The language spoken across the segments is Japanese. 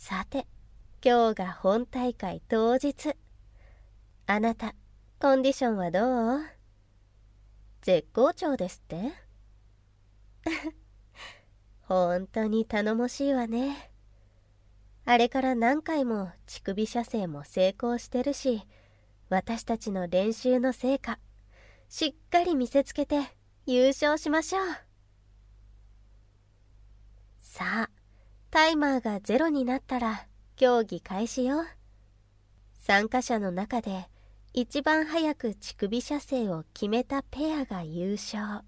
さて、今日が本大会当日。あなた、コンディションはどう？絶好調ですって？本当に頼もしいわね。あれから何回も乳首射精も成功してるし、私たちの練習の成果、しっかり見せつけて優勝しましょう。さあ、タイマーが0になったら競技開始よ。参加者の中で一番早く乳首射精を決めたペアが優勝。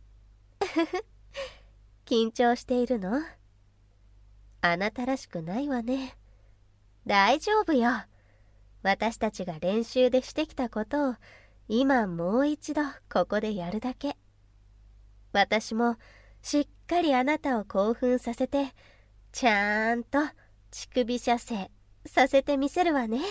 緊張しているの？あなたらしくないわね。大丈夫よ。私たちが練習でしてきたことを今もう一度ここでやるだけ。私もしっかりあなたを興奮させて、ちゃんと乳首射精させてみせるわね。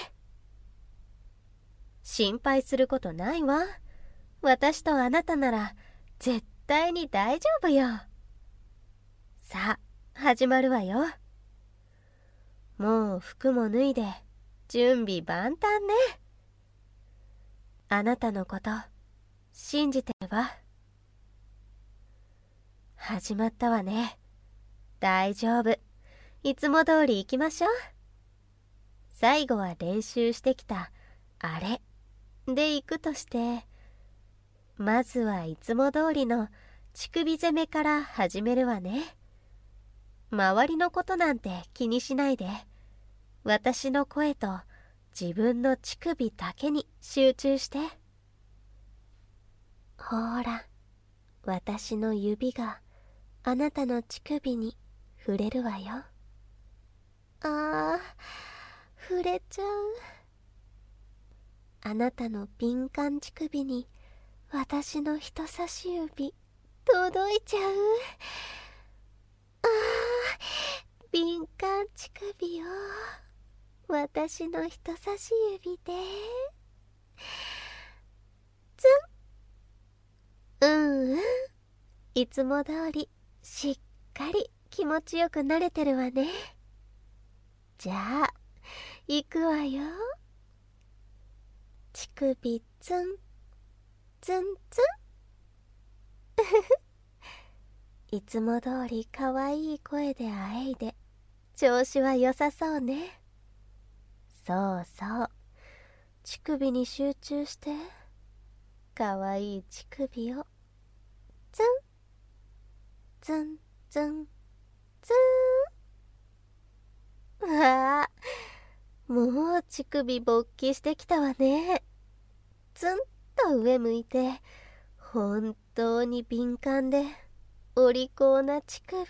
心配することないわ。私とあなたなら絶対に大丈夫よ。さあ、始まるわよ。もう服も脱いで準備万端ね。あなたのこと信じてるわ。始まったわね。大丈夫。いつも通り行きましょう。最後は練習してきたあれで行くとして、まずはいつも通りの乳首攻めから始めるわね。周りのことなんて気にしないで、私の声と自分の乳首だけに集中して。ほら、私の指があなたの乳首に触れるわよ。あー、触れちゃう。あなたの敏感乳首に私の人差し指届いちゃう。あー、敏感乳首を私の人差し指でツン。うんうん、いつも通りしっかり気持ちよくなれてるわね。じゃあ行くわよ。乳首ツンツンツン。いつも通りかわいい声であえいで、調子は良さそうね。そうそう、乳首に集中して、かわいい乳首をツンツンツンツン。わあ、もう乳首勃起してきたわね。ツンと上向いて、本当に敏感でお利口な乳首。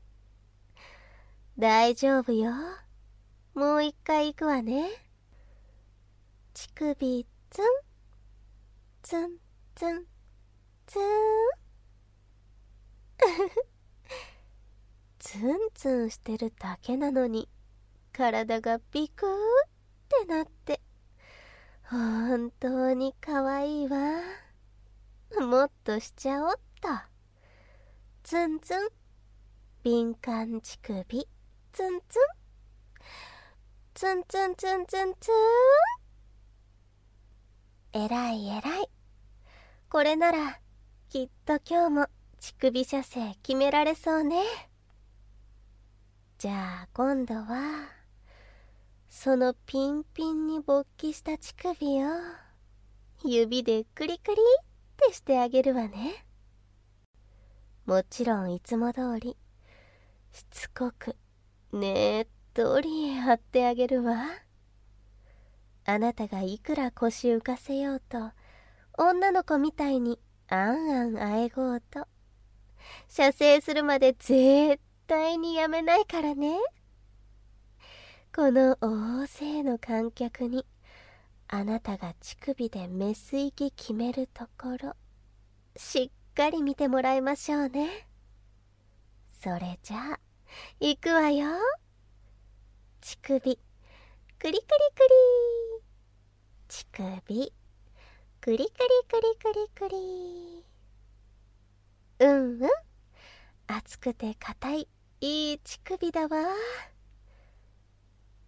大丈夫よ。もう一回行くわね。乳首ツンツンツンツン。ツンツンしてるだけなのに体がビクーってなって、本当にかわいいわ。もっとしちゃおっと。ツンツン、敏感乳首ツンツンツンツンツンツンツン。えらいえらい。これならきっと今日も乳首射精決められそうね。じゃあ今度はそのピンピンに勃起した乳首を指でクリクリってしてあげるわね。もちろんいつも通りしつこくねっとり貼ってあげるわ。あなたがいくら腰浮かせようと、女の子みたいにあんあんあえごうと、射精するまで絶対にやめないからね。この大勢の観客にあなたが乳首でメス息決めるところ、しっかり見てもらいましょうね。それじゃあ行くわよ。乳首クリクリクリ、乳首クリクリクリクリクリ。うんうん、熱くて硬いいい乳首だわ。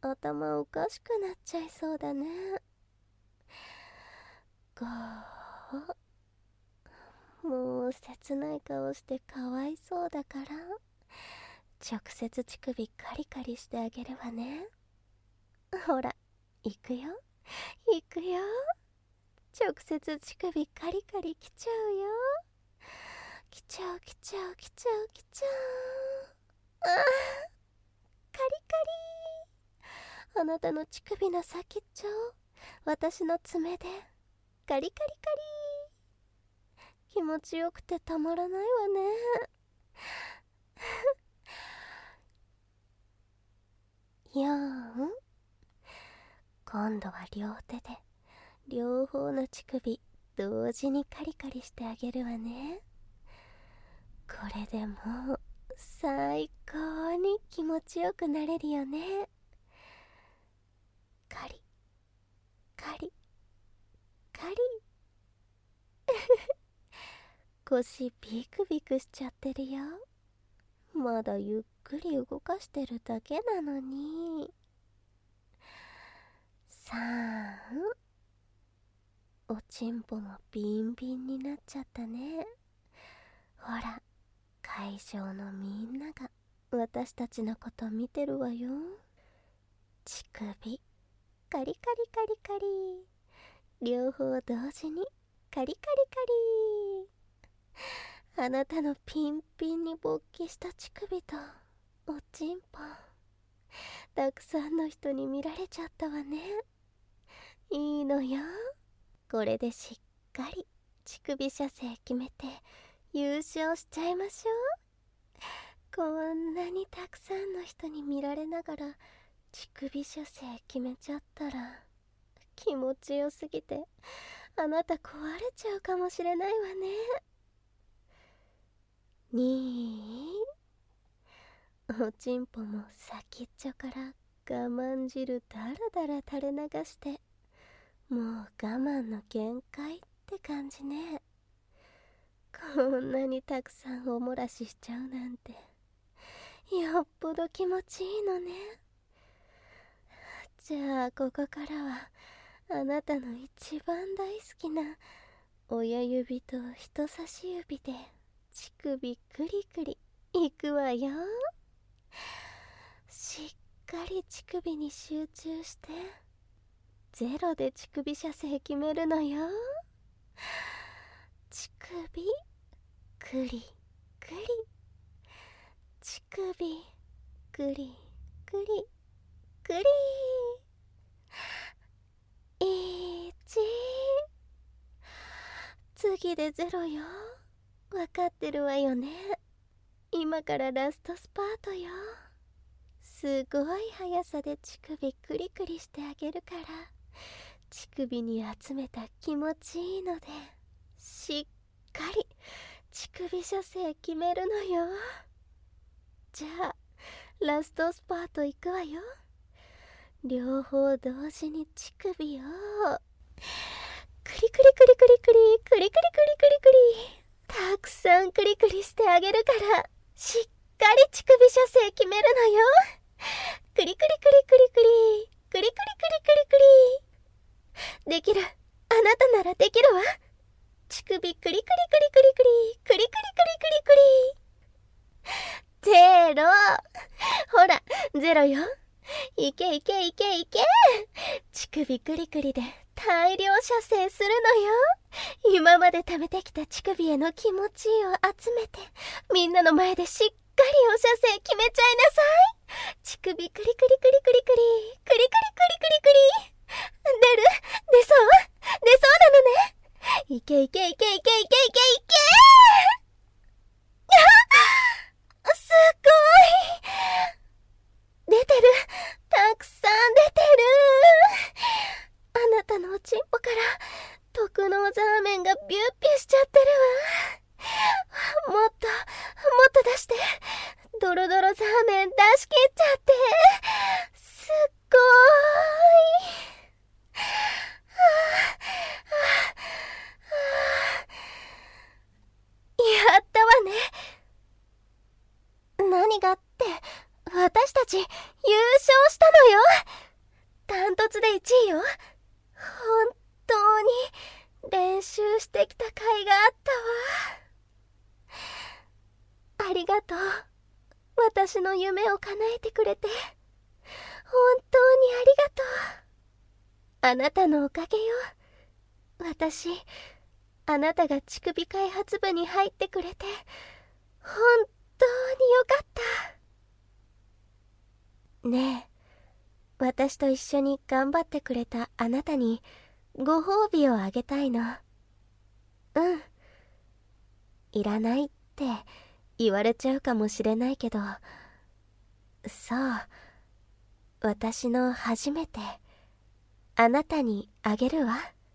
頭おかしくなっちゃいそうだね。もう切ない顔してかわいそうだから、直接乳首カリカリしてあげるわね。ほら、行くよ行くよ。直接乳首カリカリ来ちゃうよ。来ちゃう来ちゃう来ちゃう来ちゃう。あー、カリカリ。あなたの乳首の先っちょを私の爪でカリカリカリ。気持ちよくてたまらないわね。よーん、今度は両手で両方の乳首同時にカリカリしてあげるわね。これでもう最高に気持ちよくなれるよね。カリカリカリ。腰ビクビクしちゃってるよ。まだゆっくり動かしてるだけなのに。さあ、おちんぽもビンビンになっちゃったね。ほら、会場のみんなが私たちのこと見てるわよ。乳首カリカリカリカリ、両方同時にカリカリカリ。あなたのピンピンに勃起した乳首とおちんぽ、たくさんの人に見られちゃったわね。いいのよ、これでしっかり乳首射精決めて優勝しちゃいましょう。こんなにたくさんの人に見られながら乳首射精決めちゃったら、気持ちよすぎてあなた壊れちゃうかもしれないわね。おちんぽも先っちょから我慢汁だらだら垂れ流して、もう我慢の限界って感じね。こんなにたくさんおもらししちゃうなんて、よっぽど気持ちいいのね。じゃあここからはあなたの一番大好きな親指と人差し指で乳首クリクリいくわよ。しっかり乳首に集中してゼロで乳首射精決めるのよ。乳首クリクリ、乳首クリクリクリ。次でゼロよ。わかってるわよね。今からラストスパートよ。すごい速さで乳首クリクリしてあげるから、乳首に集めた気持ちいいのでしっかり乳首射精決めるのよ。じゃあラストスパートいくわよ。両方同時に乳首をクリクリクリクリクリクリクリクリクリクリ、たくさんクリクリしてあげるから、しっかり乳首射精決めるのよ。クリクリクリクリクリクリクリクリクリクリ。できる、あなたならできるわ。乳首クリクリクリクリクリクリクリクリクリクリ。ゼロ。ほらゼロよ。いけいけいけいけ。乳首クリクリで大量射精するのよ。今まで貯めてきた乳首への気持ちを集めて、みんなの前でしっかりお射精決めちゃいなさい。乳首クリクリクリクリクリクリクリクリクリクリクリ。出そうなのね。いけいけいけいけいけいけいけ。すごい出てる、たくさん出てる。あなたのおちんぽから特濃ザーメンがビュッビュしちゃってるわ。もっと出して。ドロドロザーメン出し切っちゃって。すっごーい。やったわね。何がって、私私たち優勝したのよ。ダントツで1位よ。本当に練習してきた甲斐があったわ。ありがとう。私の夢を叶えてくれて。本当にありがとう。あなたのおかげよ。私、あなたが乳首開発部に入ってくれて、本当によかった。ねえ、私と一緒に頑張ってくれたあなたにご褒美をあげたいの。いらないって言われちゃうかもしれないけど、そう、私の初めてあなたにあげるわ。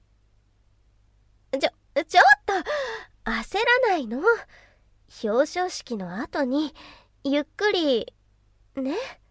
ちょっと焦らないの。表彰式の後にゆっくりね。